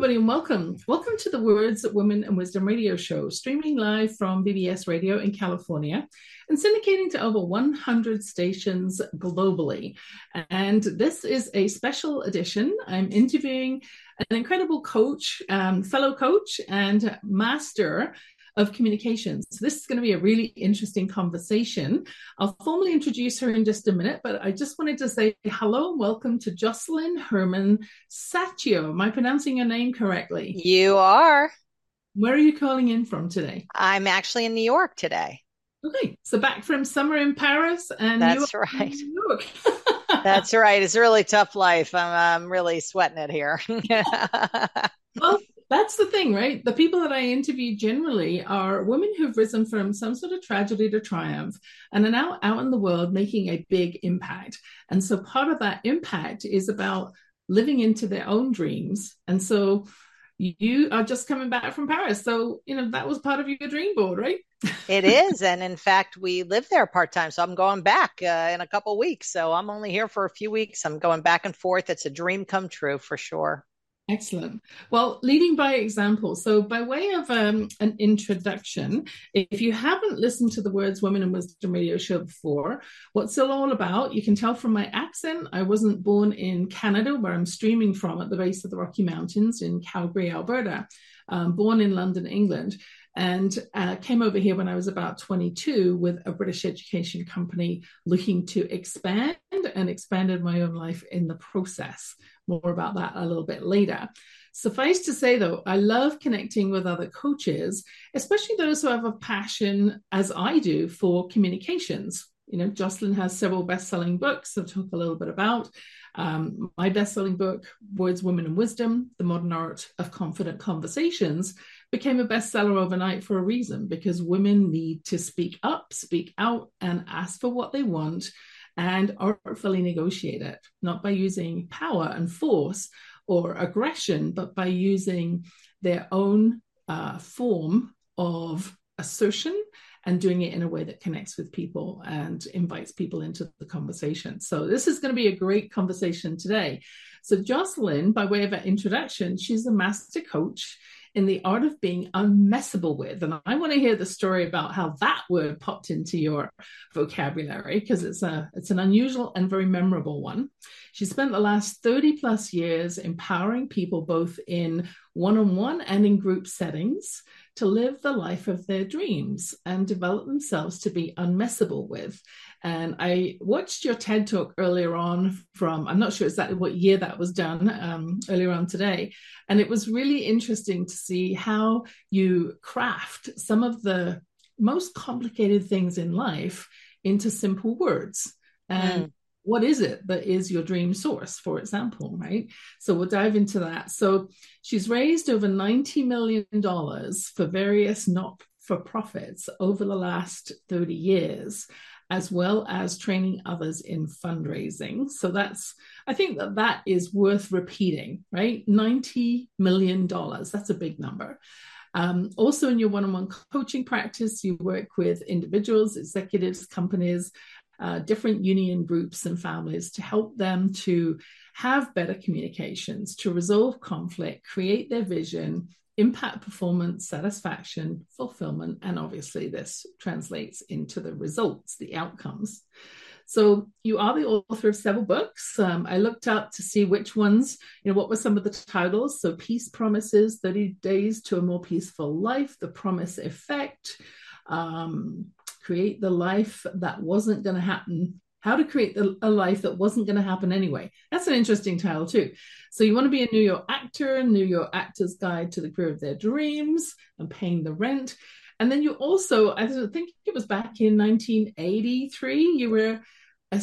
everybody, and welcome. Welcome to the Words, Women, and Wisdom radio show, streaming live from BBS Radio in California and syndicating to over 100 stations globally. And this is a special edition. I'm interviewing an incredible coach, fellow coach, and master of communications. So this is going to be a really interesting conversation. I'll formally introduce her in just a minute, but I just wanted to say hello and welcome to Jocelyn Herman Saccio. Am I pronouncing your name correctly? You are. Where are you calling in from today? I'm actually in New York today. Okay, so back from summer in Paris and you are That's right. in New York. That's right. It's a really tough life. I'm really sweating it here. Well, that's the thing, right? The people that I interview generally are women who've risen from some sort of tragedy to triumph and are now out in the world making a big impact. And so part of that impact is about living into their own dreams. And so you are just coming back from Paris. So, that was part of your dream board, right? It is. And in fact, we live there part-time. So I'm going back in a couple weeks. So I'm only here for a few weeks. I'm going back and forth. It's a dream come true for sure. Excellent. Well, leading by example. So, by way of an introduction, if you haven't listened to the Words, Women, and Wisdom radio show before, what's it all about? You can tell from my accent, I wasn't born in Canada, where I'm streaming from at the base of the Rocky Mountains in Calgary, Alberta. Born in London, England, and came over here when I was about 22 with a British education company looking to expand and expanded my own life in the process. More about that a little bit later. Suffice to say, though, I love connecting with other coaches, especially those who have a passion, as I do, for communications. Jocelyn has several best-selling books I'll talk a little bit about. My best-selling book, Words, Women, and Wisdom, The Modern Art of Confident Conversations, became a bestseller overnight for a reason, because women need to speak up, speak out, and ask for what they want and artfully negotiate it, not by using power and force or aggression, but by using their own form of assertion and doing it in a way that connects with people and invites people into the conversation. So this is going to be a great conversation today. So Jocelyn, by way of an introduction, she's a master coach in the art of being unmessable with. And I want to hear the story about how that word popped into your vocabulary, because it's an unusual and very memorable one. She spent the last 30 plus years empowering people both in one-on-one and in group settings to live the life of their dreams and develop themselves to be unmessable with. And I watched your TED Talk earlier on I'm not sure exactly what year that was done, earlier on today. And it was really interesting to see how you craft some of the most complicated things in life into simple words. And what is it that is your dream source, for example, right? So we'll dive into that. So she's raised over $90 million for various not-for-profits over the last 30 years, as well as training others in fundraising. So I think that is worth repeating, right? $90 million, that's a big number. Also in your one-on-one coaching practice, you work with individuals, executives, companies, different union groups and families to help them to have better communications, to resolve conflict, create their vision, impact performance, satisfaction, fulfillment, and obviously this translates into the results, the outcomes. So you are the author of several books. I looked up to see which ones, what were some of the titles. So Peace Promises, 30 Days to a More Peaceful Life, The Promise Effect, Create the Life That Wasn't Going to Happen. How to Create a Life That Wasn't Going to Happen Anyway. That's an interesting title too. So you want to be a New York actor, New York Actor's Guide to the Career of Their Dreams, and Paying the Rent. And then you also, I think it was back in 1983, you were a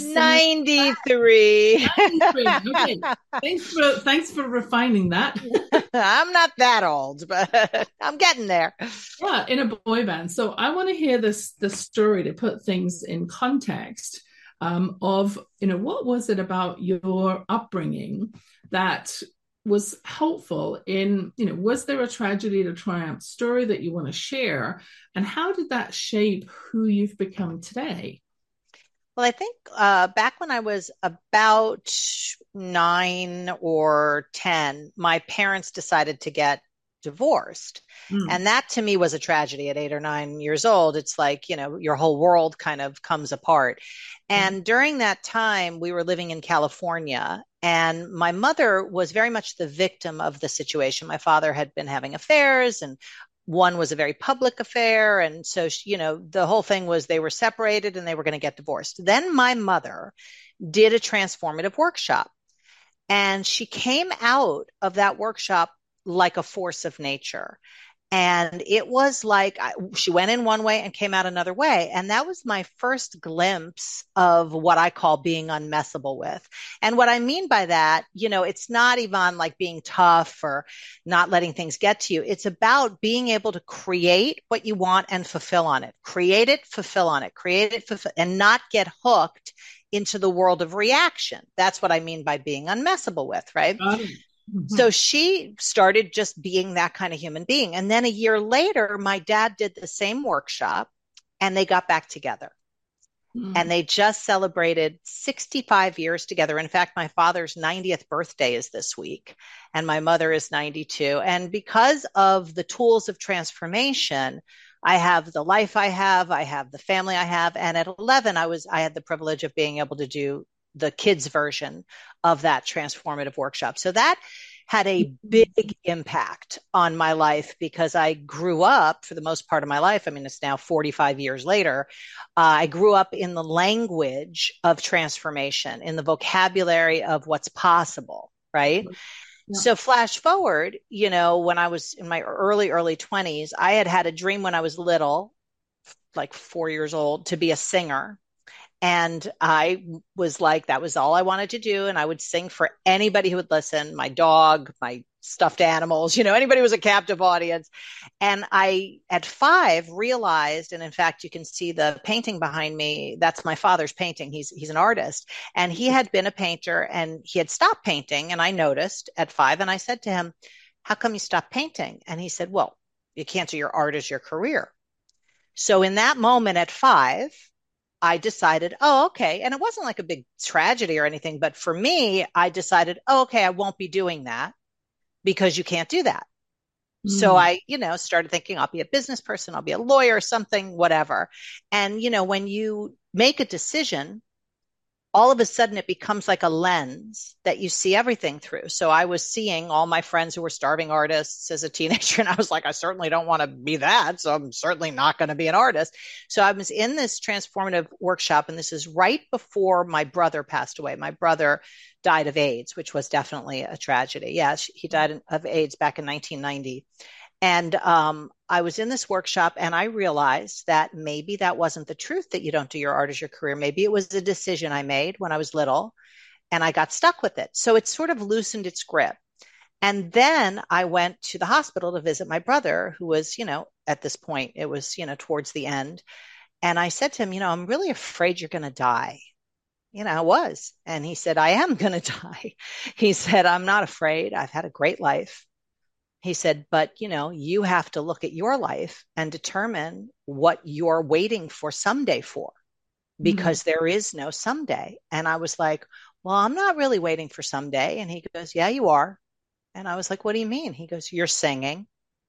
93. 93. Okay. Thanks for refining that. I'm not that old, but I'm getting there. Yeah, in a boy band. So I want to hear the story to put things in context of, what was it about your upbringing that was helpful in, was there a tragedy to triumph story that you want to share? And how did that shape who you've become today? Well, I think back when I was about 9 or 10, my parents decided to get divorced. Mm. And that to me was a tragedy at 8 or 9 years old. It's like, your whole world kind of comes apart. Yeah. And during that time, we were living in California, and my mother was very much the victim of the situation. My father had been having affairs, and one was a very public affair. And so, the whole thing was they were separated and they were going to get divorced. Then my mother did a transformative workshop, and she came out of that workshop like a force of nature. And it was like she went in one way and came out another way. And that was my first glimpse of what I call being unmessable with. And what I mean by that, it's not even like being tough or not letting things get to you. It's about being able to create what you want and fulfill on it. Create it, fulfill on it. Create it, fulfill, and not get hooked into the world of reaction. That's what I mean by being unmessable with, right? Got it. Mhm. So she started just being that kind of human being. And then a year later, my dad did the same workshop and they got back together. And Mm. they just celebrated 65 years together. In fact, my father's 90th birthday is this week, and my mother is 92. And because of the tools of transformation, I have the life I have the family I have. And at 11, I had the privilege of being able to do the kids version of that transformative workshop. So that had a big impact on my life because I grew up for the most part of my life. I mean, it's now 45 years later. I grew up in the language of transformation, in the vocabulary of what's possible, right? Yeah. So flash forward, when I was in my early 20s, I had a dream when I was little, like 4 years old, to be a singer. And I was like, that was all I wanted to do. And I would sing for anybody who would listen, my dog, my stuffed animals, anybody who was a captive audience. And I, at 5, realized, and in fact, you can see the painting behind me. That's my father's painting. He's an artist, and he had been a painter and he had stopped painting. And I noticed at 5, and I said to him, how come you stopped painting? And he said, well, you can't do your art as your career. So in that moment at 5, I decided, oh, okay. And it wasn't like a big tragedy or anything, but for me, I decided, oh, okay, I won't be doing that because you can't do that. So Mm. I, started thinking I'll be a business person, I'll be a lawyer, something, whatever. And, when you make a decision, all of a sudden it becomes like a lens that you see everything through. So I was seeing all my friends who were starving artists as a teenager, and I was like, I certainly don't want to be that. So I'm certainly not going to be an artist. So I was in this transformative workshop, and this is right before my brother passed away. My brother died of AIDS, which was definitely a tragedy. Yeah, he died of AIDS back in 1990. And I was in this workshop and I realized that maybe that wasn't the truth, that you don't do your art as your career. Maybe it was a decision I made when I was little and I got stuck with it. So it sort of loosened its grip. And then I went to the hospital to visit my brother, who was, at this point, it was, towards the end. And I said to him, I'm really afraid you're going to die. I was. And he said, I am going to die. He said, I'm not afraid. I've had a great life. He said, but you have to look at your life and determine what you're waiting for someday for, Mm. because there is no someday. And I was like, well, I'm not really waiting for someday. And he goes, yeah, you are. And I was like, what do you mean? He goes, you're singing.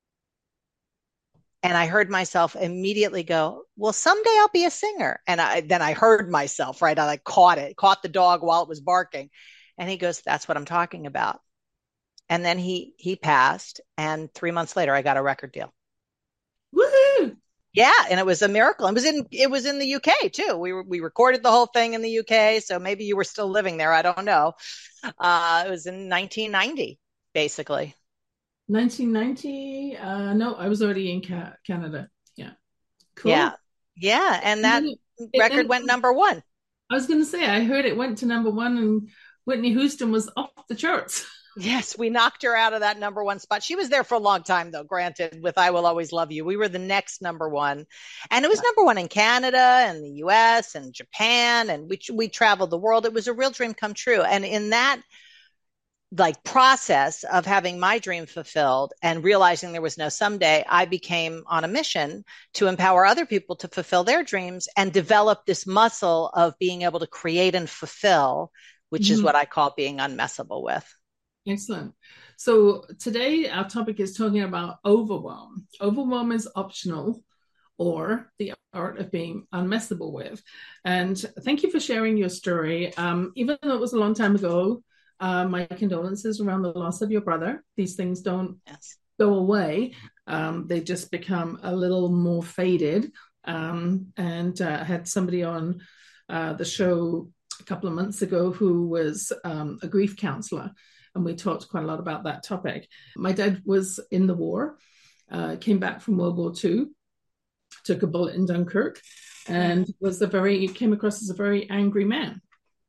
And I heard myself immediately go, well, someday I'll be a singer. And then I heard myself, right? I like caught the dog while it was barking. And he goes, that's what I'm talking about. And then he passed, and 3 months later, I got a record deal. Woohoo! Yeah, and it was a miracle. It was in the UK too. We recorded the whole thing in the UK, so maybe you were still living there. I don't know. It was in 1990, basically. 1990. No, I was already in Canada. Yeah. Yeah, Cool. yeah, and And that then record went number one. I was going to say, I heard it went to number one and Whitney Houston was off the charts. Yes, we knocked her out of that number one spot. She was there for a long time, though, granted, with I Will Always Love You. We were the next number one. And it was number one in Canada and the US and Japan. And we traveled the world. It was a real dream come true. And in that like process of having my dream fulfilled and realizing there was no someday, I became on a mission to empower other people to fulfill their dreams and develop this muscle of being able to create and fulfill, which is Mhm. what I call being unmessable with. Excellent. So today our topic is talking about overwhelm. Overwhelm is optional, or the art of being unmessable with. And thank you for sharing your story. Even though it was a long time ago, my condolences around the loss of your brother. These things don't Yes. go away. They just become a little more faded. And I had somebody on the show a couple of months ago who was a grief counselor, and we talked quite a lot about that topic. My dad was in the war, came back from World War II, took a bullet in Dunkirk, and came across as a very angry man.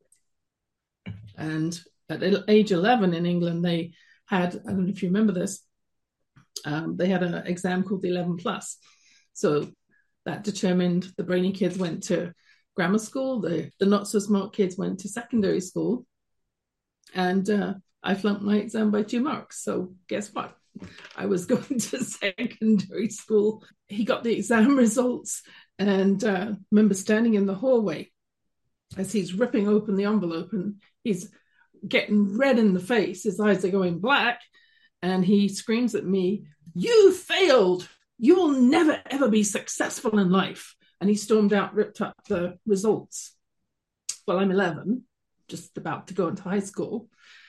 And at age 11 in England, they had, I don't know if you remember this, they had an exam called the 11 plus. So that determined the brainy kids went to grammar school, the not so smart kids went to secondary school. And I flunked my exam by 2 marks. So guess what? I was going to secondary school. He got the exam results, and remember standing in the hallway as he's ripping open the envelope, and he's getting red in the face. His eyes are going black, and he screams at me, "You failed! You will never, ever be successful in life." And he stormed out, ripped up the results. Well, I'm 11, just about to go into high school.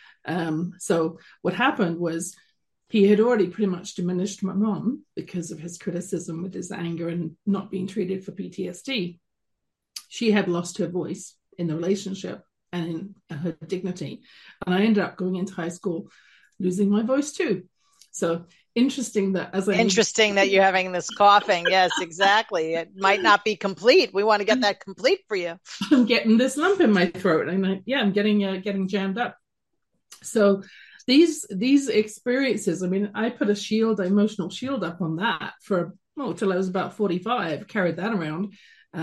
So what happened was he had already pretty much diminished my mom because of his criticism with his anger and not being treated for PTSD. She had lost her voice in the relationship and in her dignity. And I ended up going into high school losing my voice too. So interesting that Interesting that you're having this coughing. Yes, exactly. It might not be complete. We want to get that complete for you. I'm getting this lump in my throat, and I'm getting jammed up. So these experiences, I mean, I put emotional shield up on that for till I was about 45, carried that around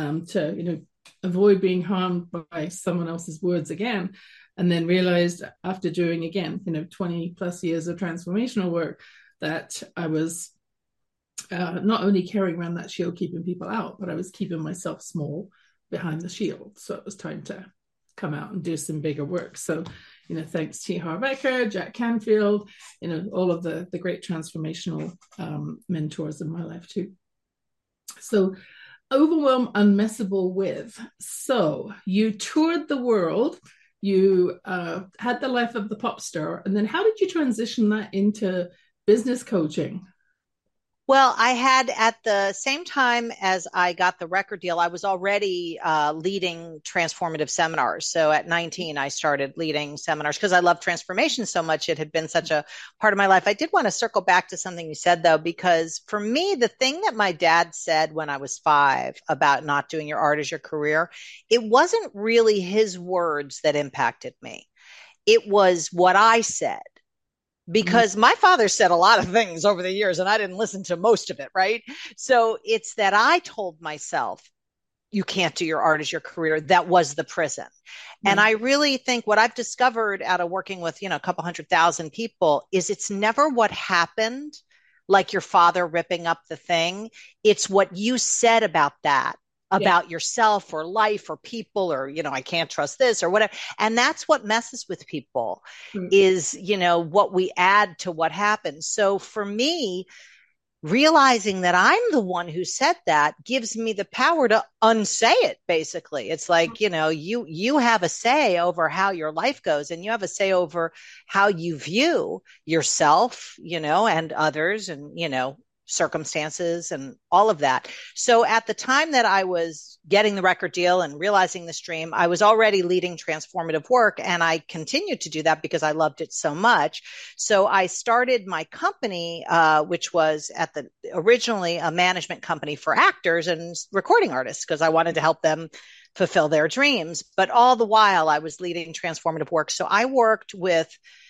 to avoid being harmed by someone else's words again, and then realized after doing again 20 plus years of transformational work that I was not only carrying around that shield, keeping people out, but I was keeping myself small behind the shield. So it was time to come out and do some bigger work. So, thanks T. Harv Eker, Jack Canfield, all of the great transformational mentors in my life too. So, overwhelm unmessable with. So you toured the world, you had the life of the pop star, and then how did you transition that into business coaching? Well, I had at the same time as I got the record deal, I was already leading transformative seminars. So at 19, I started leading seminars because I love transformation so much. It had been such a part of my life. I did want to circle back to something you said, though, because for me, the thing that my dad said when I was 5 about not doing your art as your career, it wasn't really his words that impacted me. It was what I said because my father said a lot of things over the years and I didn't listen to most of it, right? So it's that I told myself, you can't do your art as your career. That was the prison. And I really think what I've discovered out of working with, a couple 100,000 people is it's never what happened, like your father ripping up the thing. It's what you said about that, about yourself or life or people or, I can't trust this or whatever. And that's what messes with people is, what we add to what happens. So for me, realizing that I'm the one who said that gives me the power to unsay it. Basically, it's like, you have a say over how your life goes and you have a say over how you view yourself, and others and, circumstances and all of that. So at the time that I was getting the record deal and realizing this dream, I was already leading transformative work and I continued to do that because I loved it so much. So I started my company, which was originally a management company for actors and recording artists because I wanted to help them fulfill their dreams. But all the while I was leading transformative work. So I worked with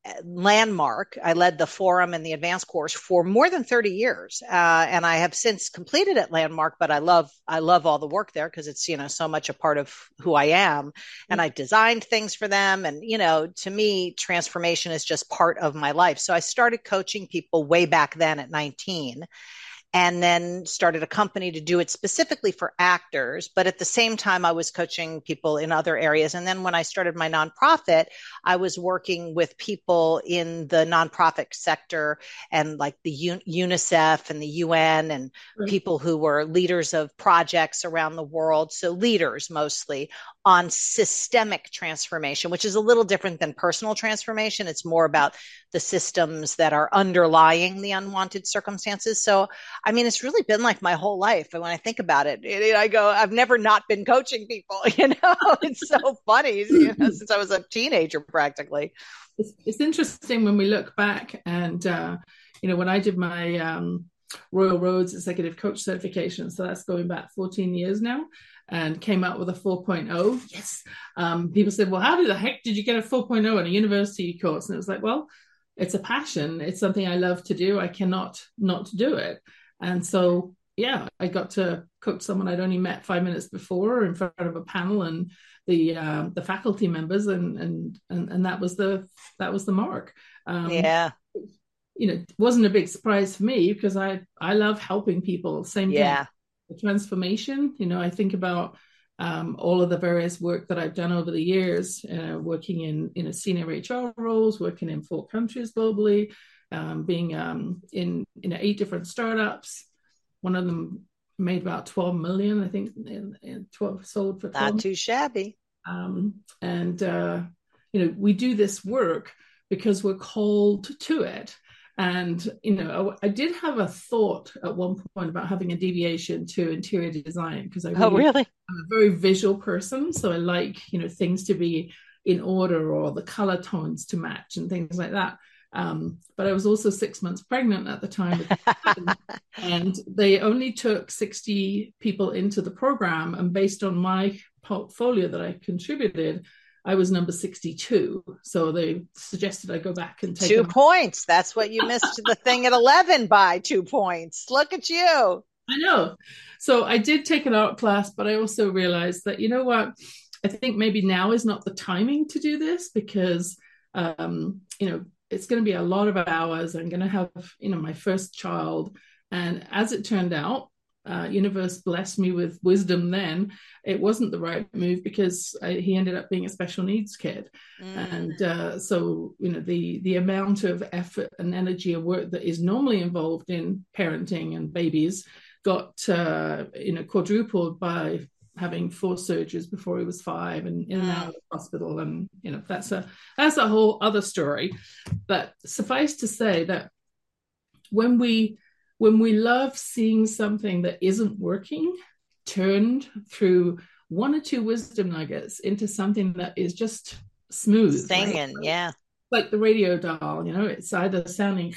Landmark. I led the forum and the advanced course for more than 30 years. And I have since completed at Landmark, but I love all the work there because it's, so much a part of who I am. And I designed things for them. And, to me, transformation is just part of my life. So I started coaching people way back then at 19, and then started a company to do it specifically for actors. But at the same time, I was coaching people in other areas. And then when I started my nonprofit, I was working with people in the nonprofit sector and like the UNICEF and the UN and people who were leaders of projects around the world. So leaders mostly on systemic transformation, which is a little different than personal transformation. It's more about the systems that are underlying the unwanted circumstances. So, I mean, it's really been like my whole life. And when I think about it, I go, I've never not been coaching people, it's so funny, since I was a teenager practically. It's interesting when we look back and, when I did my Royal Roads Executive Coach certification, so that's going back 14 years now, and came out with a 4.0. Yes. People said, well, how the heck did you get a 4.0 in a university course? And it was like, well, it's a passion. It's something I love to do. I cannot not do it. And so, yeah, I got to coach someone I'd only met 5 minutes before in front of a panel and the faculty members, and that was the mark. It wasn't a big surprise for me because I love helping people. Same thing. The transformation. I think about all of the various work that I've done over the years, working in senior HR roles, working in 4 countries globally, being in 8 different startups. One of them made about 12 million, I think, 12 sold for 12. Not too shabby. We do this work because we're called to it. And, I did have a thought at one point about having a deviation to interior design because I'm a very visual person. So I like, things to be in order or the color tones to match and things like that. But I was also 6 months pregnant at the time. And they only took 60 people into the program. And based on my portfolio that I contributed, I was number 62. So they suggested I go back and take 2 points. That's what you missed the thing at 11 by 2 points. Look at you. I know. So I did take an art class, but I also realized that, what, I think maybe now is not the timing to do this because, it's going to be a lot of hours. I'm going to have, my first child. And as it turned out, universe blessed me with wisdom then. It wasn't the right move because he ended up being a special needs kid. And so the amount of effort and energy and work that is normally involved in parenting and babies got quadrupled by having 4 surgeries before he was 5 and in and out of the hospital. And that's a whole other story. But suffice to say that when we love seeing something that isn't working turned through 1 or 2 wisdom nuggets into something that is just smooth. Singing, right? Yeah. Like the radio dial, it's either sounding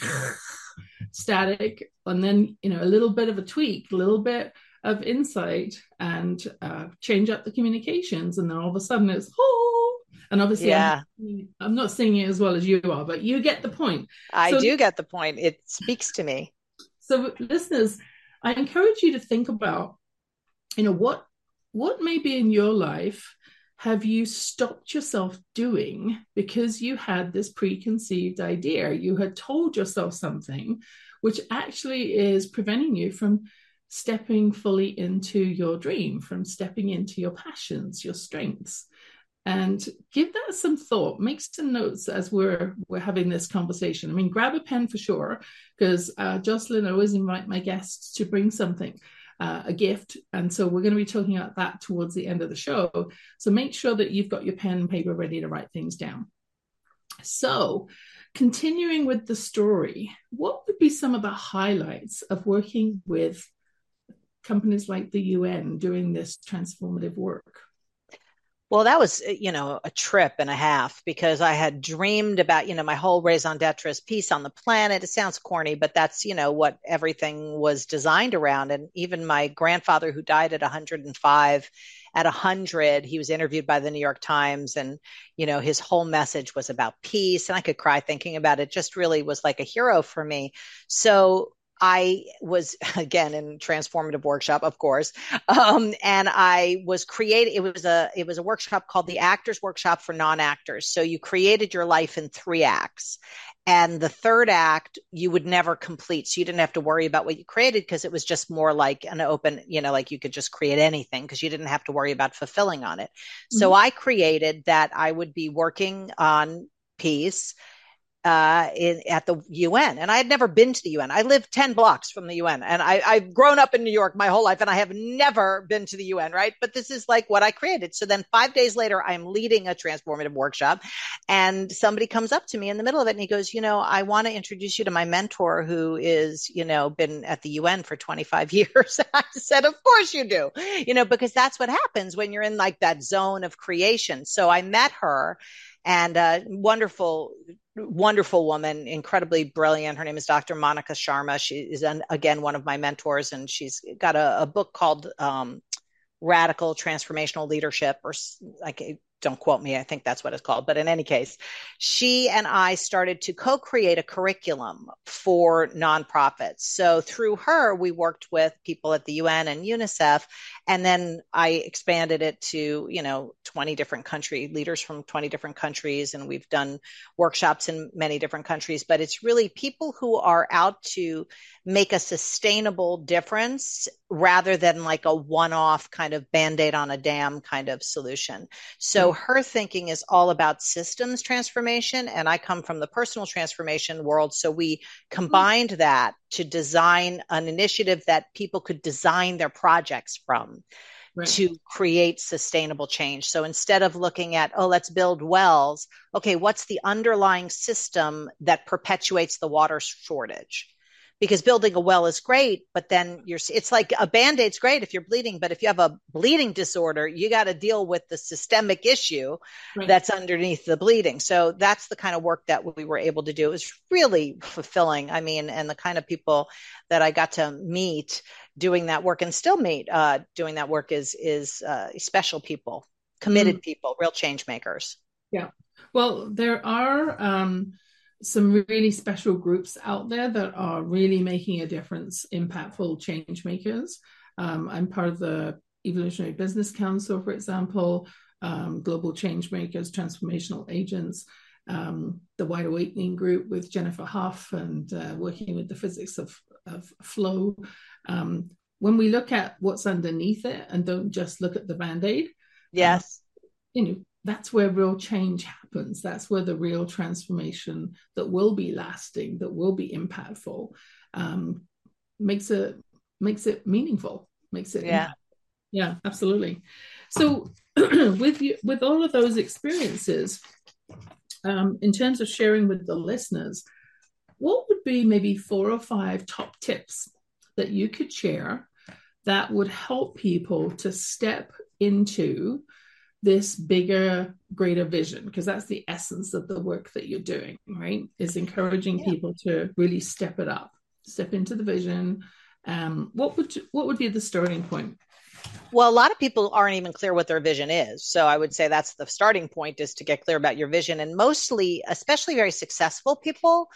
static and then, a little bit of a tweak, a little bit of insight and change up the communications. And then all of a sudden it's, and obviously I'm not singing as well as you are, but you get the point. I do get the point. It speaks to me. So listeners, I encourage you to think about, what maybe in your life have you stopped yourself doing because you had this preconceived idea? You had told yourself something which actually is preventing you from stepping fully into your dream, from stepping into your passions, your strengths. And give that some thought. Make some notes as we're having this conversation. I mean, grab a pen for sure, because Jocelyn, I always invite my guests to bring something, a gift. And so we're going to be talking about that towards the end of the show. So make sure that you've got your pen and paper ready to write things down. So continuing with the story, what would be some of the highlights of working with companies like the UN doing this transformative work? Well, that was, a trip and a half because I had dreamed about, my whole raison d'etre is peace on the planet. It sounds corny, but that's, what everything was designed around. And even my grandfather, who died at 105, at 100, he was interviewed by the New York Times, and, his whole message was about peace. And I could cry thinking about it. Just really was like a hero for me. So I was again in transformative workshop, of course, and I was creating. It was a workshop called the Actors Workshop for Non-Actors. So you created your life in 3 acts, and the third act you would never complete. So you didn't have to worry about what you created, because it was just more like an open, like you could just create anything, because you didn't have to worry about fulfilling on it. Mm-hmm. So I created that I would be working on peace at the UN. And I had never been to the UN. I lived 10 blocks from the UN, and I've grown up in New York my whole life, and I have never been to the UN, right? But this is like what I created. So then 5 days later, I'm leading a transformative workshop, and somebody comes up to me in the middle of it, and he goes, I want to introduce you to my mentor who is, been at the UN for 25 years. I said, of course you do, because that's what happens when you're in like that zone of creation. So I met her, and wonderful woman, incredibly brilliant. Her name is Dr. Monica Sharma. She is, again, one of my mentors, and she's got a book called Radical Transformational Leadership, or like, don't quote me, I think that's what it's called. But in any case, she and I started to co-create a curriculum for nonprofits. So through her, we worked with people at the UN and UNICEF. And then I expanded it to, 20 different leaders from 20 different countries. And we've done workshops in many different countries. But it's really people who are out to make a sustainable difference rather than like a one-off kind of Band-Aid on a dam kind of solution. So her thinking is all about systems transformation, and I come from the personal transformation world. So we combined that to design an initiative that people could design their projects from. Right. To create sustainable change. So instead of looking at, let's build wells, okay, what's the underlying system that perpetuates the water shortage? Because building a well is great, but then it's like a Band-Aid's great if you're bleeding, but if you have a bleeding disorder, you got to deal with the systemic issue that's underneath the bleeding. So that's the kind of work that we were able to do. It was really fulfilling. I mean, and the kind of people that I got to meet doing that work and still meet doing that work is special people, committed people, real change makers. Yeah. Well, there are some really special groups out there that are really making a difference, impactful change makers. I'm part of the Evolutionary Business Council, for example, Global Change Makers, Transformational Agents, the Wide Awakening Group with Jennifer Huff, and working with the physics of flow. When we look at what's underneath it and don't just look at the Band-Aid, yes, that's where real change happens. That's where the real transformation that will be lasting, that will be impactful, makes it meaningful, makes it yeah, absolutely. So with all of those experiences, in terms of sharing with the listeners, what would be maybe 4 or 5 top tips that you could share that would help people to step into this bigger, greater vision? Because that's the essence of the work that you're doing, right? Is encouraging people to really step it up, step into the vision. What would be the starting point? Well, a lot of people aren't even clear what their vision is. So I would say that's the starting point, is to get clear about your vision. And mostly, especially very successful people,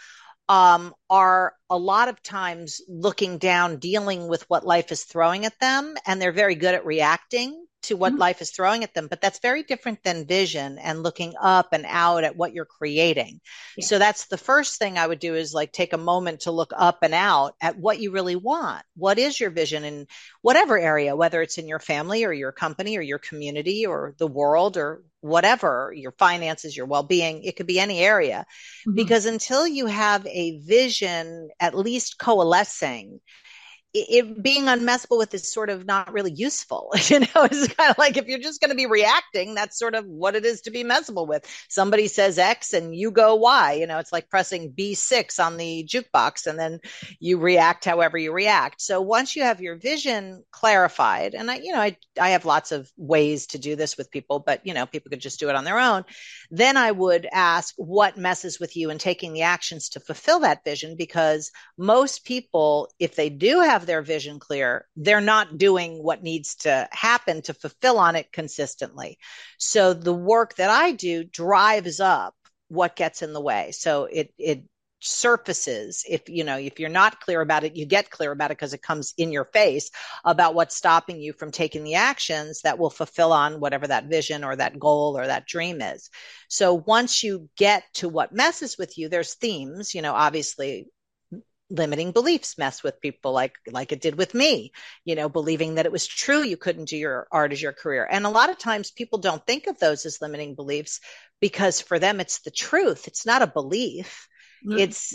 are a lot of times looking down, dealing with what life is throwing at them. And they're very good at reacting to what life is throwing at them. But that's very different than vision and looking up and out at what you're creating. Yeah. So that's the first thing I would do, is like take a moment to look up and out at what you really want. What is your vision in whatever area, whether it's in your family or your company or your community or the world or whatever, your finances, your well-being, it could be any area. Because until you have a vision, at least coalescing, it being unmessable with is sort of not really useful. It's kind of like, if you're just going to be reacting, that's sort of what it is to be messable with. Somebody says X and you go Y. It's like pressing B6 on the jukebox, and then you react however you react. So once you have your vision clarified, and I have lots of ways to do this with people, but people could just do it on their own. Then I would ask what messes with you and taking the actions to fulfill that vision, because most people, if they do have have their vision clear, they're not doing what needs to happen to fulfill on it consistently. So the work that I do drives up what gets in the way. So it surfaces. If you're not clear about it, you get clear about it because it comes in your face about what's stopping you from taking the actions that will fulfill on whatever that vision or that goal or that dream is. So once you get to what messes with you, there's themes. Obviously limiting beliefs mess with people like it did with me, believing that it was true you couldn't do your art as your career. And a lot of times people don't think of those as limiting beliefs because for them it's the truth. It's not a belief. It's,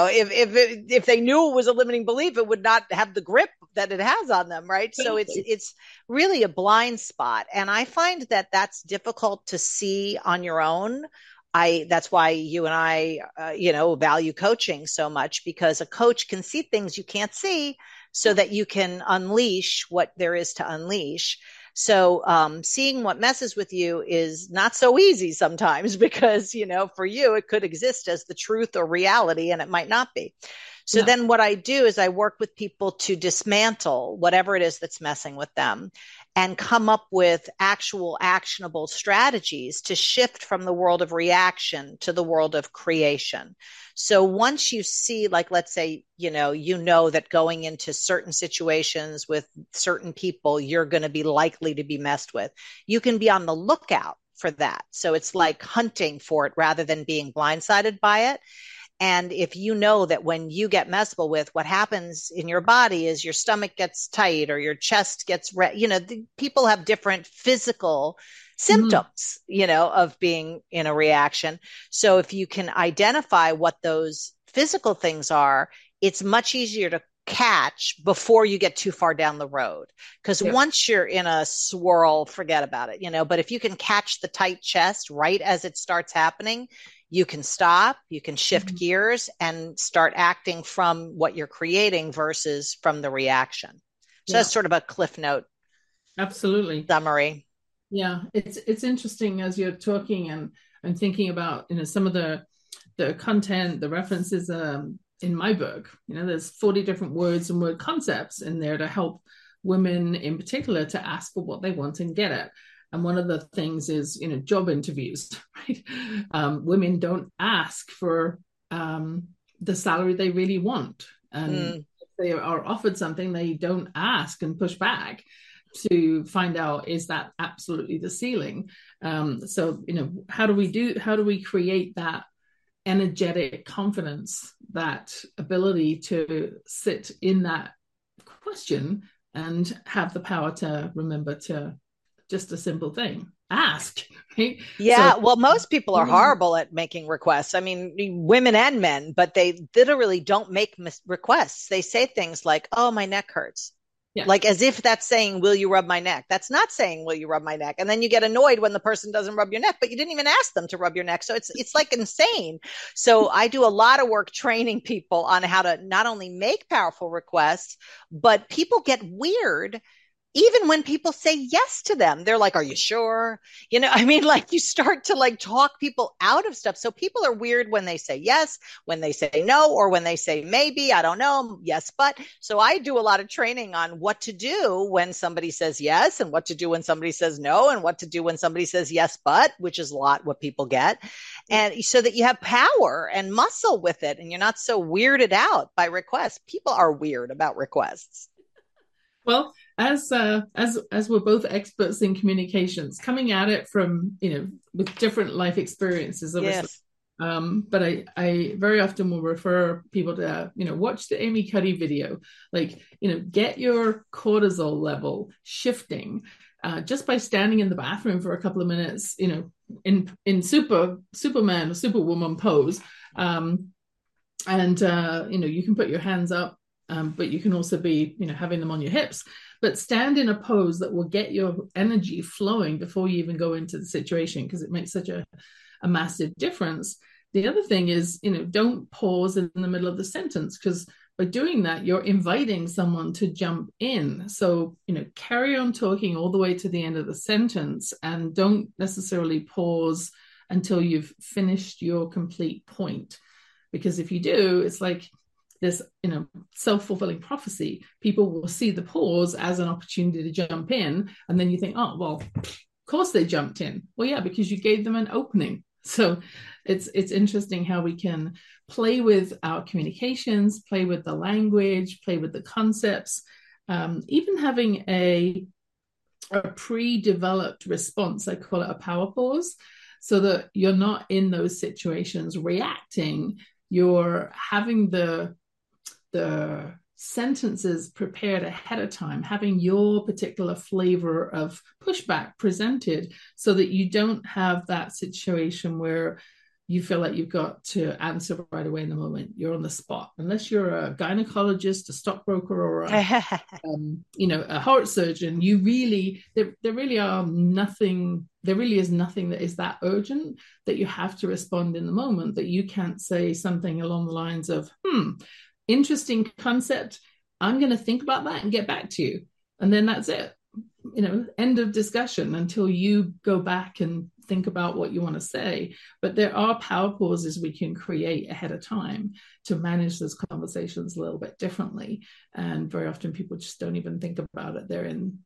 if they knew it was a limiting belief, it would not have the grip that it has on them, right? So it's really a blind spot. And I find that that's difficult to see on your own. That's why you and I, value coaching so much, because a coach can see things you can't see so that you can unleash what there is to unleash. So seeing what messes with you is not so easy sometimes because, for you, it could exist as the truth or reality, and it might not be. So then what I do is I work with people to dismantle whatever it is that's messing with them and come up with actual actionable strategies to shift from the world of reaction to the world of creation. So once you see, like, let's say, that going into certain situations with certain people, you're going to be likely to be messed with, you can be on the lookout for that. So it's like hunting for it rather than being blindsided by it. And if you know that when you get messable with, what happens in your body is your stomach gets tight or your chest gets red, people have different physical symptoms, of being in a reaction. So if you can identify what those physical things are, it's much easier to catch before you get too far down the road. Because once you're in a swirl, forget about it, but if you can catch the tight chest right as it starts happening, you can stop, you can shift gears and start acting from what you're creating versus from the reaction. So that's sort of a cliff note. Absolutely. Summary. Yeah, it's interesting as you're talking and thinking about, some of the content, the references in my book. There's 40 different words and word concepts in there to help women in particular to ask for what they want and get it. And one of the things is, job interviews, right? Women don't ask for the salary they really want. And if they are offered something, they don't ask and push back to find out, is that absolutely the ceiling? So, how do we create that energetic confidence, that ability to sit in that question and have the power to remember to just a simple thing, ask, right? Yeah. So, well, most people are horrible at making requests. I mean, women and men, but they literally don't make requests. They say things like, oh, my neck hurts. Yeah. Like as if that's saying, will you rub my neck? That's not saying, will you rub my neck? And then you get annoyed when the person doesn't rub your neck, but you didn't even ask them to rub your neck. So it's like insane. So I do a lot of work training people on how to not only make powerful requests, but people get weird. Even when people say yes to them, they're like, are you sure? Like you start to like talk people out of stuff. So people are weird when they say yes, when they say no, or when they say maybe, I don't know, yes, but. So I do a lot of training on what to do when somebody says yes, and what to do when somebody says no, and what to do when somebody says yes, but, which is a lot what people get. And so that you have power and muscle with it, and you're not so weirded out by requests. People are weird about requests. Well, as we're both experts in communications, coming at it from, with different life experiences, obviously. Yes. But I very often will refer people to, watch the Amy Cuddy video, like, get your cortisol level shifting just by standing in the bathroom for a couple of minutes, in Superman or Superwoman pose. And you can put your hands up. But you can also be, having them on your hips, but stand in a pose that will get your energy flowing before you even go into the situation, because it makes such a massive difference. The other thing is, don't pause in the middle of the sentence, because by doing that, you're inviting someone to jump in. So, carry on talking all the way to the end of the sentence, and don't necessarily pause until you've finished your complete point. Because if you do, it's like this, self-fulfilling prophecy. People will see the pause as an opportunity to jump in, and then you think, oh, well, of course they jumped in. Well, yeah, because you gave them an opening. So it's interesting how we can play with our communications, play with the language, play with the concepts, even having a pre-developed response. I call it a power pause, so that you're not in those situations reacting. You're having the sentences prepared ahead of time, having your particular flavor of pushback presented, so that you don't have that situation where you feel like you've got to answer right away in the moment. You're on the spot. Unless you're a gynecologist, a stockbroker, or a heart surgeon, you really, there really is nothing that is that urgent that you have to respond in the moment, that you can't say something along the lines of, interesting concept. I'm going to think about that and get back to you. And then that's it. End of discussion until you go back and think about what you want to say. But there are power pauses we can create ahead of time to manage those conversations a little bit differently. And very often people just don't even think about it. They're in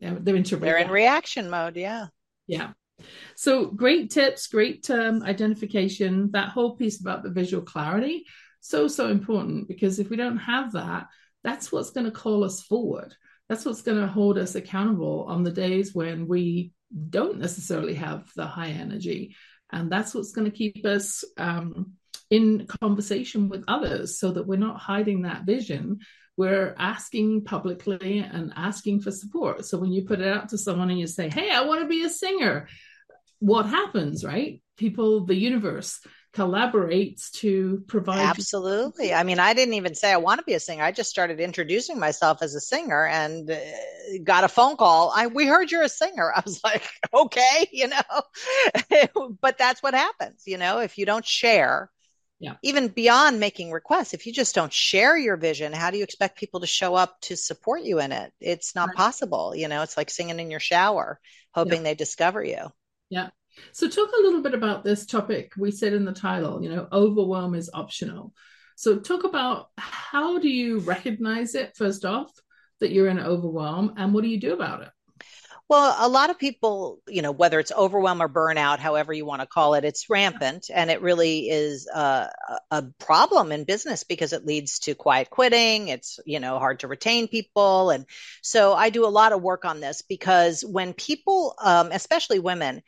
reaction mode. Yeah. Yeah. So great tips, great identification. That whole piece about the visual clarity, so important, because if we don't have that, that's what's going to call us forward. That's what's going to hold us accountable on the days when we don't necessarily have the high energy. And that's what's going to keep us in conversation with others, so that we're not hiding that vision. We're asking publicly and asking for support. So when you put it out to someone and you say, hey, I want to be a singer, what happens, right? People, the universe collaborates to provide. Absolutely. I mean, I didn't even say I want to be a singer. I just started introducing myself as a singer and got a phone call. We heard you're a singer. I was like, okay, but that's what happens, if you don't share. Yeah. Even beyond making requests, if you just don't share your vision, how do you expect people to show up to support you in it? It's not possible. It's like singing in your shower, hoping they discover you. Yeah. So talk a little bit about this topic. We said in the title, overwhelm is optional. So talk about, how do you recognize it, first off, that you're in overwhelm, and what do you do about it? Well, a lot of people, whether it's overwhelm or burnout, however you want to call it, it's rampant. And it really is a problem in business because it leads to quiet quitting. It's, hard to retain people. And so I do a lot of work on this, because when people, especially women,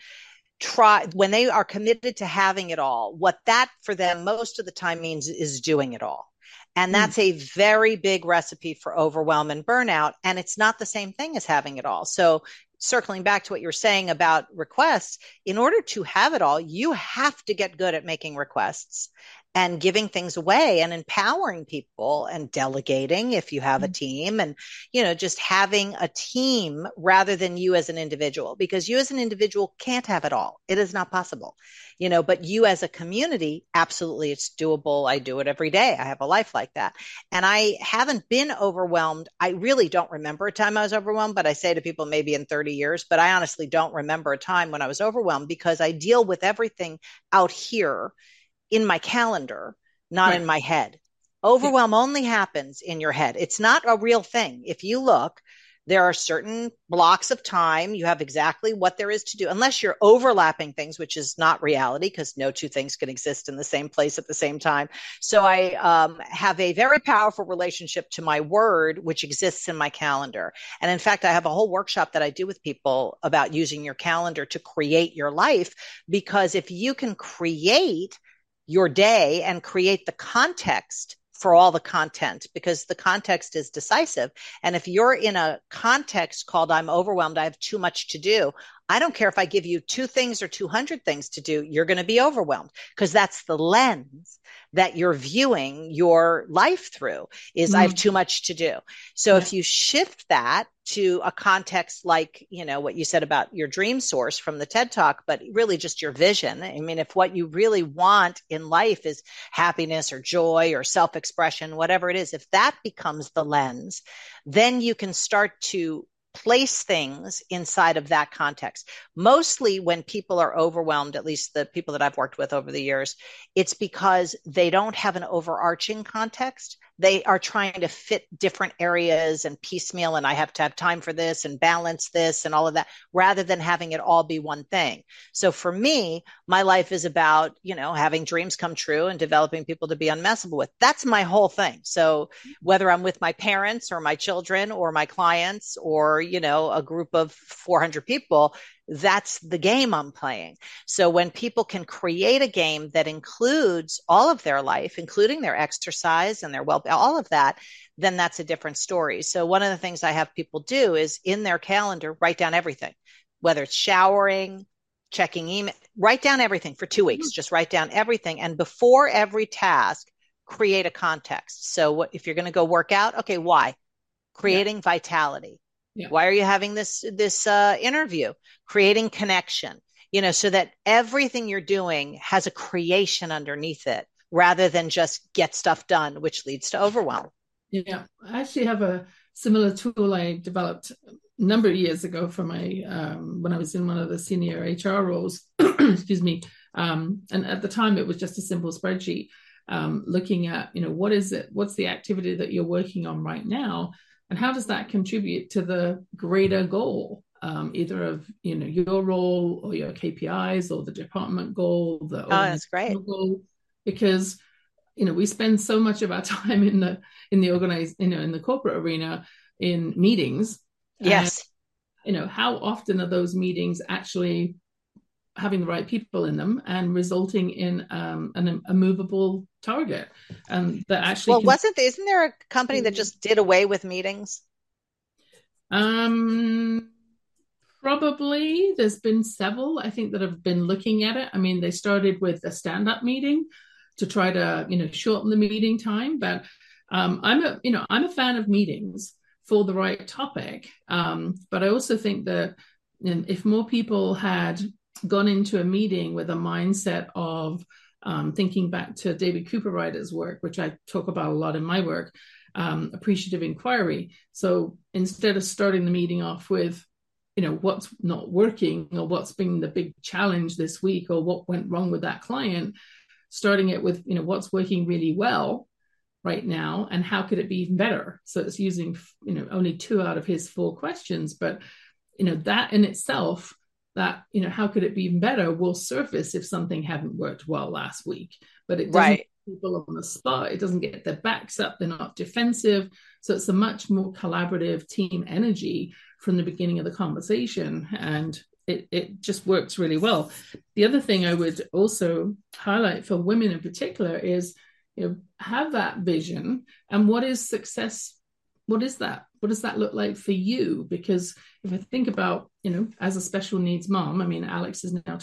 when they are committed to having it all, what that for them most of the time means is doing it all. And that's a very big recipe for overwhelm and burnout. And it's not the same thing as having it all. So circling back to what you're saying about requests, in order to have it all, you have to get good at making requests and giving things away and empowering people and delegating if you have a team, and, just having a team rather than you as an individual, because you as an individual can't have it all. It is not possible, but you as a community, absolutely, it's doable. I do it every day. I have a life like that. And I haven't been overwhelmed. I really don't remember a time I was overwhelmed, but I say to people maybe in 30 years, but I honestly don't remember a time when I was overwhelmed, because I deal with everything out here in my calendar, not in my head. Overwhelm only happens in your head. It's not a real thing. If you look, there are certain blocks of time. You have exactly what there is to do, unless you're overlapping things, which is not reality, because no two things can exist in the same place at the same time. So I have a very powerful relationship to my word, which exists in my calendar. And in fact, I have a whole workshop that I do with people about using your calendar to create your life, because if you can create your day and create the context for all the content, because the context is decisive. And if you're in a context called I'm overwhelmed, I have too much to do, I don't care if I give you 2 things or 200 things to do, you're going to be overwhelmed, because that's the lens that you're viewing your life through is I have too much to do. So if you shift that to a context like, what you said about your dream source from the TED Talk, but really just your vision. I mean, if what you really want in life is happiness or joy or self-expression, whatever it is, if that becomes the lens, then you can start to place things inside of that context. Mostly when people are overwhelmed, at least the people that I've worked with over the years, it's because they don't have an overarching context. they are trying to fit different areas and piecemeal, and I have to have time for this and balance this and all of that, rather than having it all be one thing. So for me, my life is about, having dreams come true and developing people to be unmessable with. That's my whole thing. So whether I'm with my parents or my children or my clients or, a group of 400 people, that's the game I'm playing. So when people can create a game that includes all of their life, including their exercise and their all of that, then that's a different story. So one of the things I have people do is in their calendar, write down everything, whether it's showering, checking email, write down everything for 2 weeks, just write down everything. And before every task, create a context. So if you're going to go work out, okay, why? Creating vitality. Yeah. Why are you having this interview? Creating connection, so that everything you're doing has a creation underneath it rather than just get stuff done, which leads to overwhelm. Yeah, I actually have a similar tool I developed a number of years ago for my when I was in one of the senior HR roles. Excuse me. And at the time, it was just a simple spreadsheet looking at, what is it? What's the activity that you're working on right now? And how does that contribute to the greater goal, either of your role or your KPIs or the department goal? That's great. Goal? Because we spend so much of our time in the organized, in the corporate arena in meetings. Yes. And, how often are those meetings actually having the right people in them and resulting in a movable target? And that actually isn't there a company that just did away with meetings? Probably. There's been several, I think, that have been looking at it. I mean, they started with a stand-up meeting to try to shorten the meeting time, but I'm a fan of meetings for the right topic, but I also think that if more people had gone into a meeting with a mindset of thinking back to David Cooperrider's work, which I talk about a lot in my work, appreciative inquiry. So instead of starting the meeting off with, what's not working or what's been the big challenge this week or what went wrong with that client, starting it with, what's working really well right now and how could it be even better? So it's using, only 2 out of his 4 questions, but, that in itself, that, how could it be even better will surface if something hadn't worked well last week, but it doesn't put people on the spot. It doesn't get their backs up. They're not defensive. So it's a much more collaborative team energy from the beginning of the conversation. And it just works really well. The other thing I would also highlight for women in particular is, have that vision. And what is success? What is that? What does that look like for you? Because if I think about, as a special needs mom, I mean, Alex is now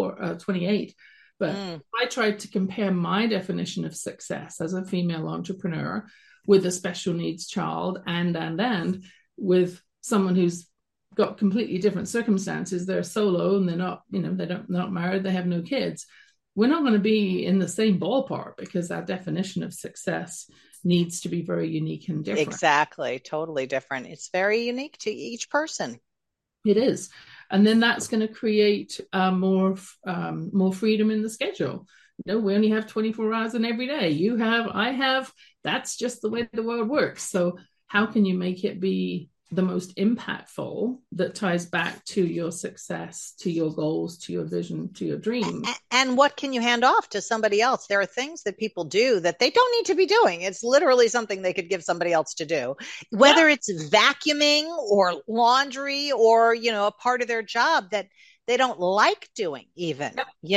28, but I tried to compare my definition of success as a female entrepreneur with a special needs child and with someone who's got completely different circumstances. They're solo and they're not, they're not married, they have no kids. We're not going to be in the same ballpark because our definition of success needs to be very unique and different. Exactly. Totally different. It's very unique to each person. It is. And then that's going to create more freedom in the schedule. We only have 24 hours in every day. You have, I have, that's just the way the world works. So how can you make it be the most impactful that ties back to your success, to your goals, to your vision, to your dreams? And what can you hand off to somebody else? There are things that people do that they don't need to be doing. It's literally something they could give somebody else to do, whether it's vacuuming or laundry or, a part of their job that they don't like doing even,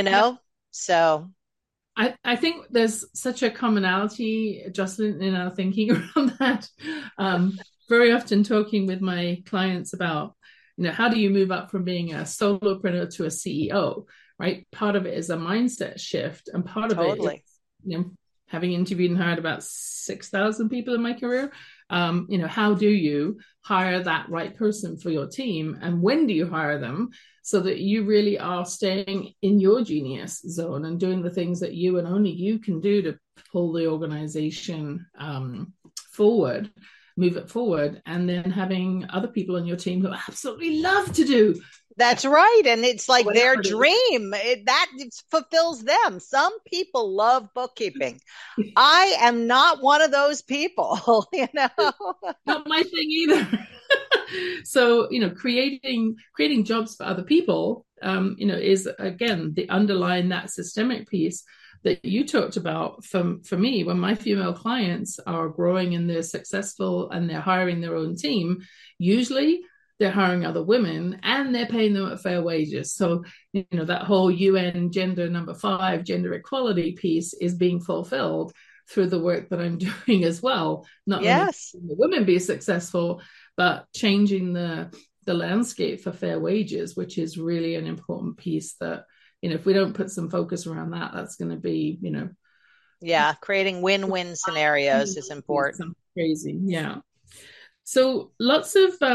So I think there's such a commonality, Jocelyn, in our thinking around that. Very often talking with my clients about, how do you move up from being a solopreneur to a CEO, right? Part of it is a mindset shift. And part of it is, having interviewed and hired about 6,000 people in my career, how do you hire that right person for your team? And when do you hire them so that you really are staying in your genius zone and doing the things that you and only you can do to pull the organization forward, move it forward, and then having other people on your team who absolutely love to do That's right. And it's like their whatever it dream that fulfills them. Some people love bookkeeping. I am not one of those people, you know. not my thing either. So, creating jobs for other people, is again the underlying that systemic piece that you talked about. For me, when my female clients are growing and they're successful and they're hiring their own team, usually they're hiring other women and they're paying them at fair wages. So, that whole UN gender number 5, gender equality piece is being fulfilled through the work that I'm doing as well. Not Yes. only the women be successful, but changing the landscape for fair wages, which is really an important piece that, if we don't put some focus around that, that's going to be, Yeah, creating win-win scenarios is important. crazy. Yeah. So lots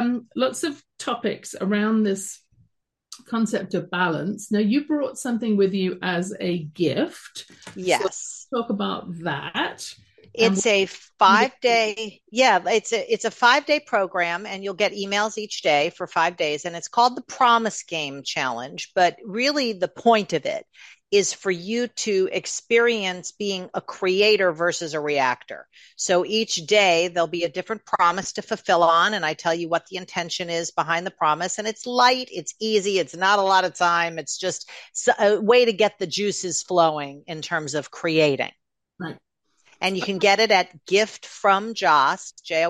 of topics around this concept of balance. Now, you brought something with you as a gift. Yes. So talk about that. It's a 5-day, it's a 5-day program, and you'll get emails each day for 5 days. And it's called the Promise Game Challenge. But really, the point of it is for you to experience being a creator versus a reactor. So each day there'll be a different promise to fulfill on, and I tell you what the intention is behind the promise. And it's light, it's easy, it's not a lot of time. It's just a way to get the juices flowing in terms of creating. Right. And you can get it at giftfromjoss,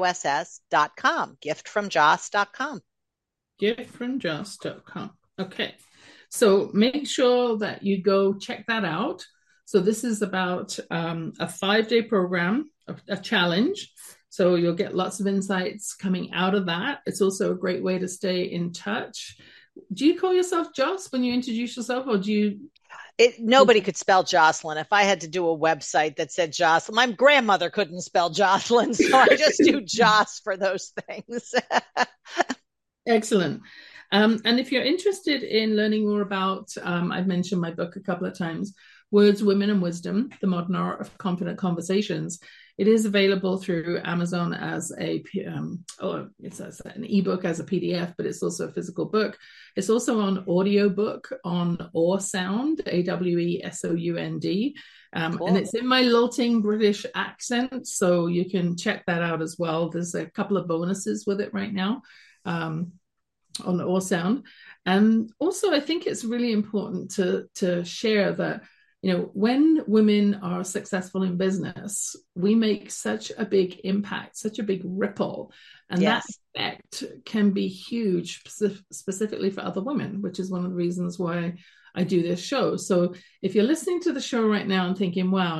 JOSS.com, giftfromjoss.com. Giftfromjoss.com. Okay. So make sure that you go check that out. So this is about a 5-day program, a challenge. So you'll get lots of insights coming out of that. It's also a great way to stay in touch. Do you call yourself Joss when you introduce yourself, or do you? Nobody could spell Jocelyn. If I had to do a website that said Jocelyn, my grandmother couldn't spell Jocelyn, so I just do Joss for those things. Excellent. And if you're interested in learning more about, I've mentioned my book a couple of times, Words, Women, and Wisdom, The Modern Art of Confident Conversations. It is available through Amazon as it's an ebook as a PDF, but it's also a physical book. It's also on audiobook on Awesound, AWESOUND. Cool. And it's in my lilting British accent, so you can check that out as well. There's a couple of bonuses with it right now. On Awesound. And also, I think it's really important to share that, when women are successful in business, we make such a big impact, such a big ripple. And yes, that effect can be huge, specifically for other women, which is one of the reasons why I do this show. So if you're listening to the show right now and thinking, wow,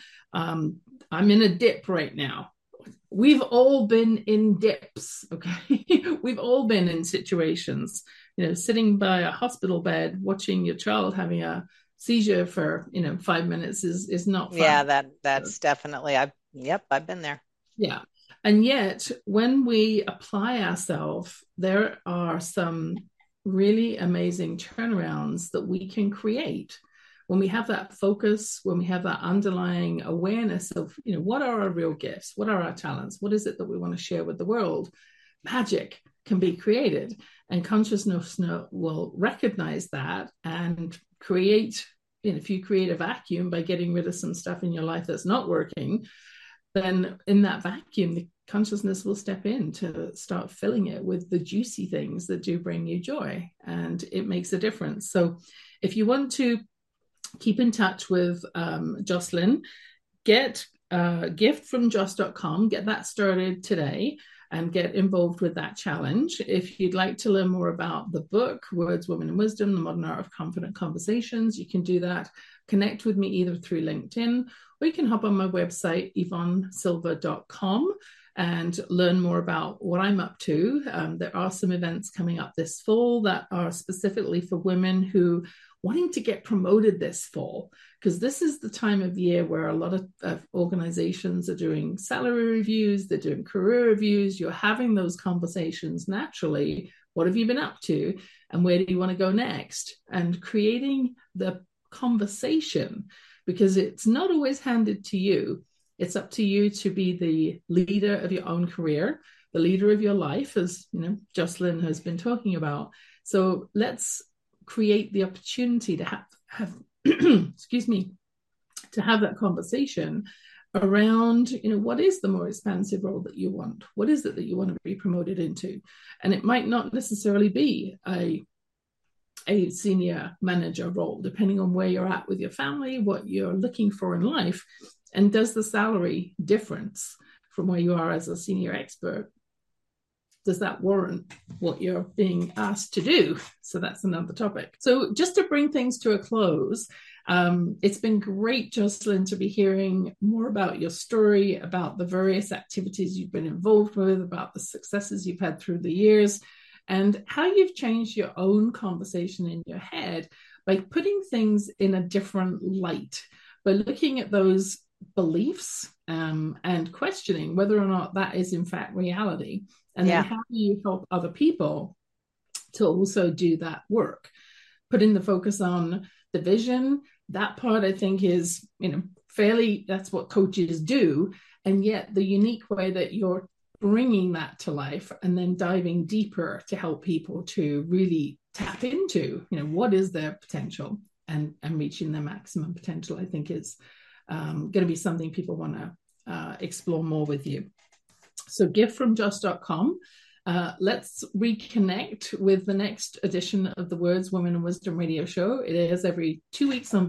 I'm in a dip right now. We've all been in dips, okay? We've all been in situations, sitting by a hospital bed, watching your child having a seizure for, 5 minutes is not fun. Yeah, that's definitely, I've been there. Yeah. And yet when we apply ourselves, there are some really amazing turnarounds that we can create. When we have that focus, when we have that underlying awareness of, what are our real gifts? What are our talents? What is it that we want to share with the world? Magic can be created, and consciousness will recognize that and create, if you create a vacuum by getting rid of some stuff in your life that's not working, then in that vacuum, the consciousness will step in to start filling it with the juicy things that do bring you joy, and it makes a difference. So if you want to keep in touch with Jocelyn, get giftfromjoss.com, get that started today and get involved with that challenge. If you'd like to learn more about the book, Words, Women, and Wisdom, The Modern Art of Confident Conversations, you can do that. Connect with me either through LinkedIn, or you can hop on my website, yvonnesilva.com, and learn more about what I'm up to. There are some events coming up this fall that are specifically for women who wanting to get promoted this fall, because this is the time of year where a lot of organizations are doing salary reviews, they're doing career reviews, you're having those conversations naturally. What have you been up to? And where do you want to go next? And creating the conversation, because it's not always handed to you. It's up to you to be the leader of your own career, the leader of your life, as you know, Jocelyn has been talking about. So let's create the opportunity to have excuse me, to have that conversation around, you know, what is the more expansive role that you want? What is it that you want to be promoted into? And it might not necessarily be a senior manager role, depending on where you're at with your family, what you're looking for in life, and does the salary difference from where you are as a senior expert, does that warrant what you're being asked to do? So that's another topic. So just to bring things to a close, it's been great, Jocelyn, to be hearing more about your story, about the various activities you've been involved with, about the successes you've had through the years, and how you've changed your own conversation in your head by putting things in a different light, by looking at those beliefs and questioning whether or not that is in fact reality. And then how do you help other people to also do that work? Putting the focus on the vision, that part I think is, you know, fairly, that's what coaches do. And yet the unique way that you're bringing that to life and then diving deeper to help people to really tap into, you know, what is their potential and reaching their maximum potential, I think is going to be something people want to explore more with you. So giftfromjoss.com. Let's reconnect with the next edition of the Words, Women and Wisdom radio show. It is every 2 weeks on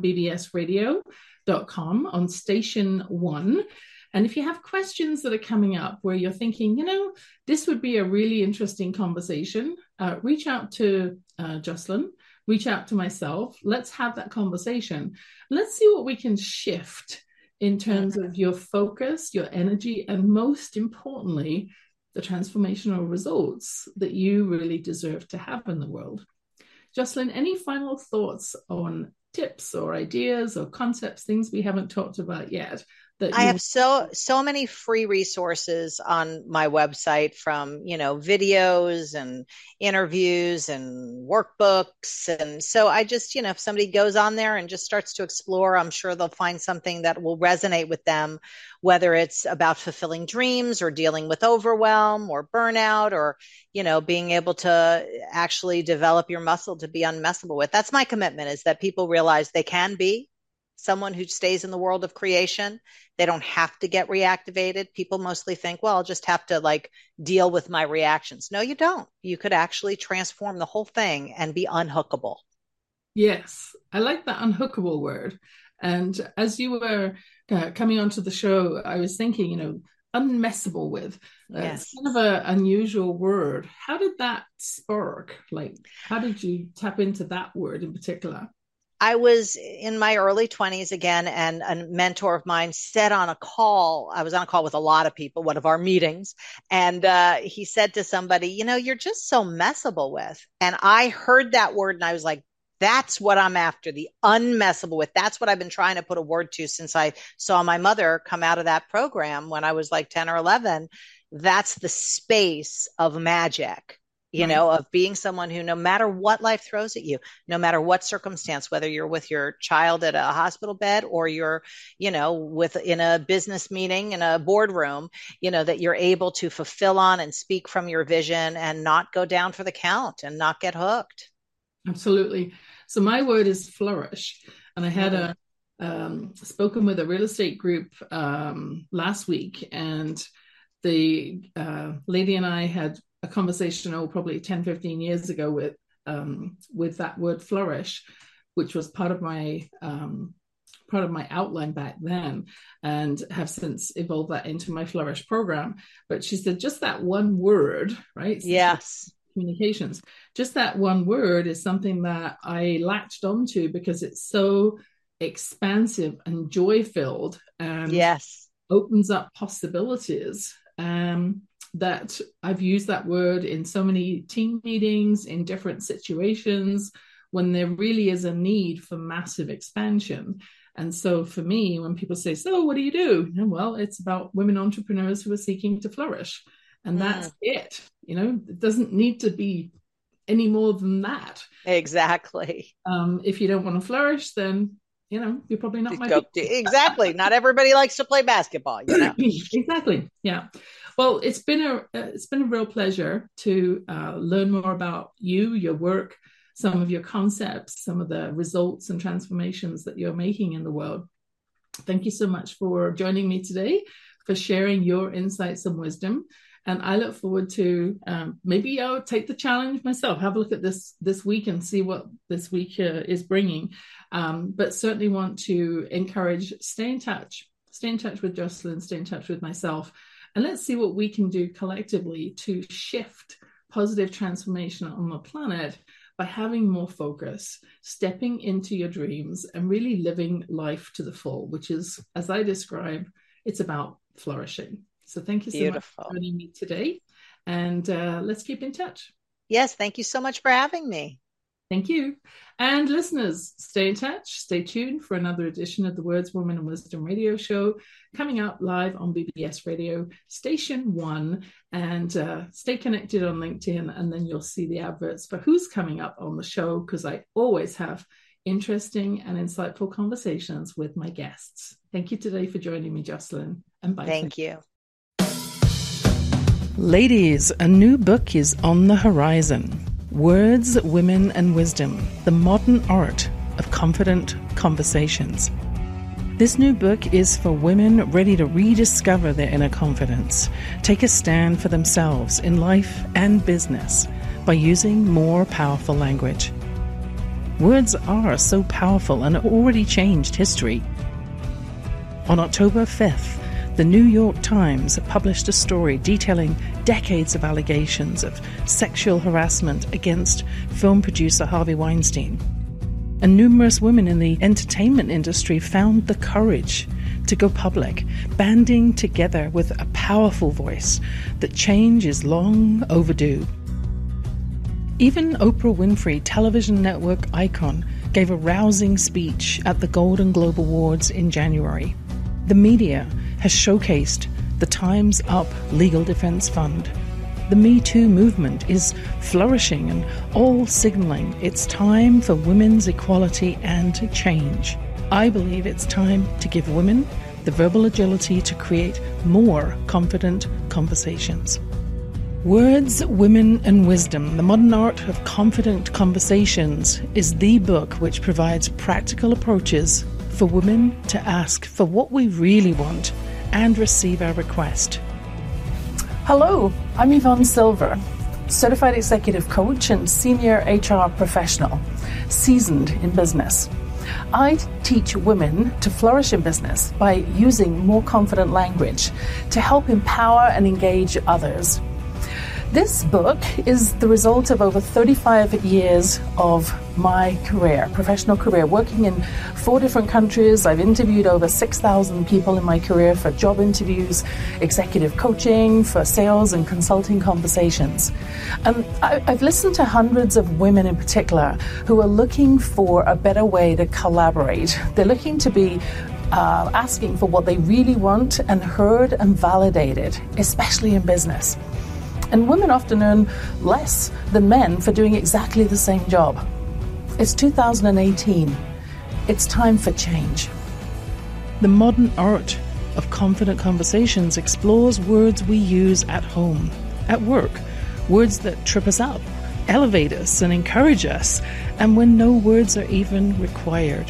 bbsradio.com on station 1. And if you have questions that are coming up where you're thinking, you know, this would be a really interesting conversation, reach out to Jocelyn, reach out to myself. Let's have that conversation. Let's see what we can shift in terms of your focus, your energy, and most importantly, the transformational results that you really deserve to have in the world. Jocelyn, any final thoughts on tips or ideas or concepts, things we haven't talked about yet? I have so many free resources on my website, from, you know, videos and interviews and workbooks. And so I just, you know, if somebody goes on there and just starts to explore, I'm sure they'll find something that will resonate with them, whether it's about fulfilling dreams or dealing with overwhelm or burnout, or, you know, being able to actually develop your muscle to be unmessable with. That's my commitment, is that people realize they can be someone who stays in the world of creation. They don't have to get reactivated. People mostly think, well, I'll just have to like deal with my reactions. No, you don't. You could actually transform the whole thing and be unhookable. Yes, I like that unhookable word. And as you were coming onto the show, I was thinking, you know, unmessable with. It's kind of an unusual word. How did that spark? Like, how did you tap into that word in particular? I was in my early 20s again, and a mentor of mine said on a call, I was on a call with a lot of people, one of our meetings, and he said to somebody, you know, you're just so messable with. And I heard that word and I was like, that's what I'm after, the unmessable with. That's what I've been trying to put a word to since I saw my mother come out of that program when I was like 10 or 11. That's the space of magic, you know, of being someone who, no matter what life throws at you, no matter what circumstance, whether you're with your child at a hospital bed or you're, you know, with in a business meeting in a boardroom, you know, that you're able to fulfill on and speak from your vision and not go down for the count and not get hooked. Absolutely. So my word is flourish. And I had spoken with a real estate group last week, and the lady and I had a conversation, probably 10, 15 years ago with that word flourish, which was part of my outline back then, and have since evolved that into my Flourish program. But she said, just that one word, right? Yes. Communications. Just that one word is something that I latched onto because it's so expansive and joy-filled and opens up possibilities. That I've used that word in so many team meetings, in different situations, when there really is a need for massive expansion. And so for me, when people say, so what do you do? Well, it's about women entrepreneurs who are seeking to flourish. And that's it. You know, it doesn't need to be any more than that. Exactly. If you don't want to flourish, then you're probably not my Exactly. Not everybody likes to play basketball, Exactly. Yeah. Well, it's been a real pleasure to learn more about you, your work, some of your concepts, some of the results and transformations that you're making in the world. Thank you so much for joining me today, for sharing your insights and wisdom. And I look forward to maybe I'll take the challenge myself, have a look at this week and see what this week is bringing. But certainly want to encourage, stay in touch with Jocelyn, stay in touch with myself. And let's see what we can do collectively to shift positive transformation on the planet by having more focus, stepping into your dreams and really living life to the full, which is, as I describe, it's about flourishing. So thank you so much for joining me today. And let's keep in touch. Yes, thank you so much for having me. Thank you. And listeners, stay in touch. Stay tuned for another edition of the Words, Women and Wisdom radio show coming out live on BBS Radio Station 1. And stay connected on LinkedIn, and then you'll see the adverts for who's coming up on the show, because I always have interesting and insightful conversations with my guests. Thank you today for joining me, Jocelyn. And bye. Thank you. Ladies, a new book is on the horizon. Words, Women and Wisdom, the Modern Art of Confident Conversations. This new book is for women ready to rediscover their inner confidence, take a stand for themselves in life and business by using more powerful language. Words are so powerful and have already changed history. On October 5th, the New York Times published a story detailing decades of allegations of sexual harassment against film producer Harvey Weinstein. And numerous women in the entertainment industry found the courage to go public, banding together with a powerful voice that change is long overdue. Even Oprah Winfrey, television network icon, gave a rousing speech at the Golden Globe Awards in January. The media has showcased the Time's Up Legal Defense Fund. The Me Too movement is flourishing and all signaling it's time for women's equality and change. I believe it's time to give women the verbal agility to create more confident conversations. Words, Women and Wisdom, the Modern Art of Confident Conversations is the book which provides practical approaches for women to ask for what we really want and receive our request. Hello, I'm Yvonne Silver, certified executive coach and senior HR professional, seasoned in business. I teach women to flourish in business by using more confident language to help empower and engage others. This book is the result of over 35 years of my career, professional career, working in 4 different countries. I've interviewed over 6,000 people in my career for job interviews, executive coaching, for sales and consulting conversations. And I've listened to hundreds of women in particular who are looking for a better way to collaborate. They're looking to be asking for what they really want and heard and validated, especially in business. And women often earn less than men for doing exactly the same job. It's 2018. It's time for change. The Modern Art of Confident Conversations explores words we use at home, at work, words that trip us up, elevate us and encourage us, and when no words are even required.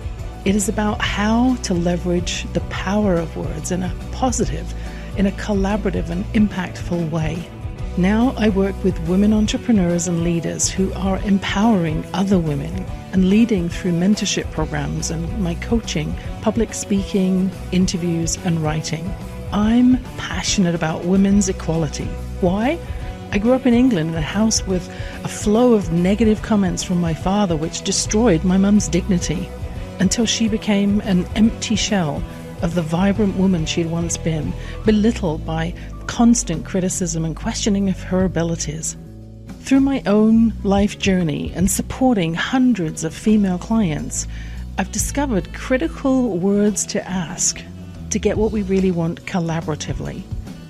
It is about how to leverage the power of words in a positive, in a collaborative and impactful way. Now I work with women entrepreneurs and leaders who are empowering other women and leading through mentorship programs and my coaching, public speaking, interviews and writing. I'm passionate about women's equality. Why? I grew up in England in a house with a flow of negative comments from my father which destroyed my mum's dignity until she became an empty shell of the vibrant woman she'd once been, belittled by constant criticism and questioning of her abilities. Through my own life journey and supporting hundreds of female clients, I've discovered critical words to ask to get what we really want collaboratively.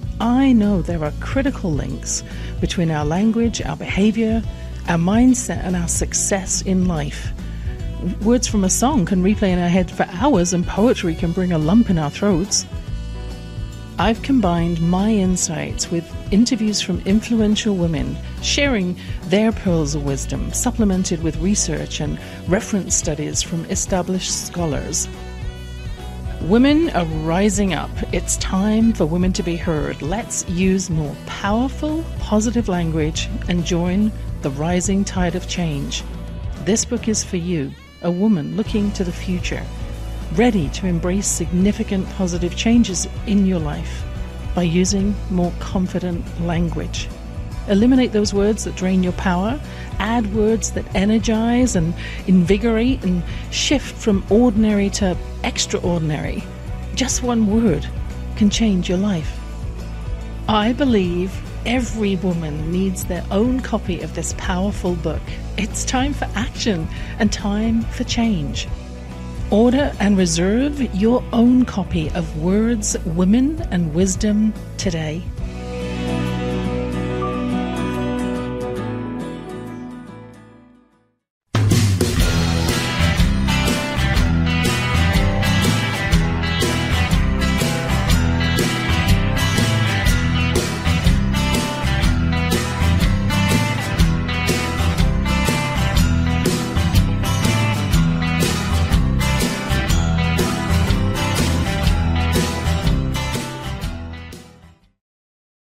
I know there are critical links between our language, our behavior, our mindset, and our success in life. words from a song can replay in our head for hours, and poetry can bring a lump in our throats. I've combined my insights with interviews from influential women, sharing their pearls of wisdom, supplemented with research and reference studies from established scholars. Women are rising up. It's time for women to be heard. Let's use more powerful, positive language and join the rising tide of change. This book is for you, a woman looking to the future, ready to embrace significant positive changes in your life by using more confident language. Eliminate those words that drain your power, add words that energize and invigorate, and shift from ordinary to extraordinary. Just one word can change your life. I believe every woman needs their own copy of this powerful book. It's time for action and time for change. Order and reserve your own copy of Words, Women and Wisdom today.